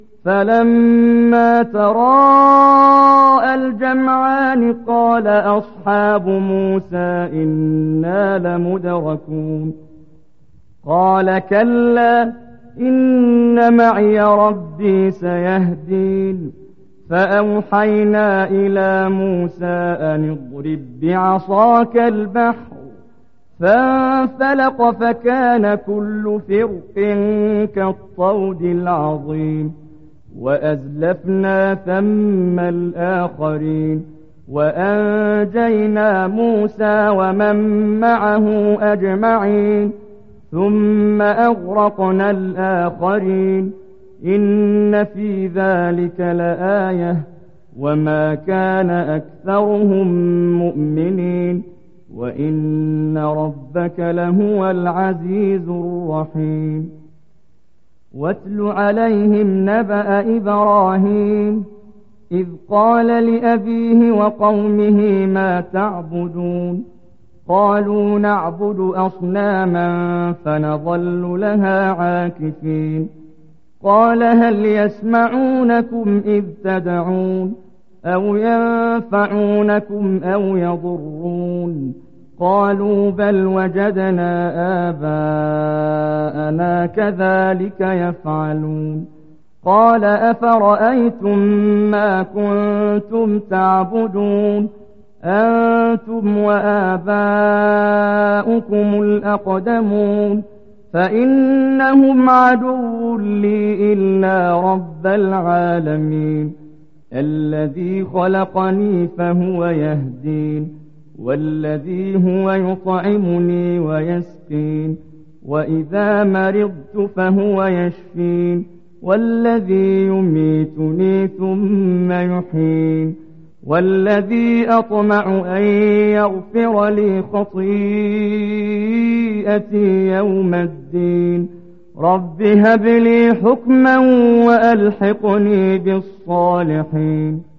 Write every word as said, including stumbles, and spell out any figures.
فلما تراءى الجمعان قال أصحاب موسى إنا لمدركون قال كلا إن معي ربي سيهدين فأوحينا إلى موسى أن اضرب بعصاك البحر فانفلق فكان كل فرق كالطود العظيم وأزلفنا ثم الآخرين وأنجينا موسى ومن معه أجمعين ثم أغرقنا الآخرين إن في ذلك لآية وما كان أكثرهم مؤمنين وإن ربك لهو العزيز الرحيم واتل عليهم نبأ إبراهيم إذ قال لأبيه وقومه ما تعبدون قالوا نعبد أصناما فنظل لها عاكفين قال هل يسمعونكم إذ تدعون أو ينفعونكم أو يضرون قالوا بل وجدنا آباءنا كذلك يفعلون قال أفرأيتم ما كنتم تعبدون أنتم وآباؤكم الأقدمون فإنهم عدو لي إلا رب العالمين الذي خلقني فهو يهدين والذي هو يطعمني ويسقين وإذا مرضت فهو يشفين والذي يميتني ثم يحيين والذي أطمع أن يغفر لي خطيئتي يوم الدين رب هب لي حكما وألحقني بالصالحين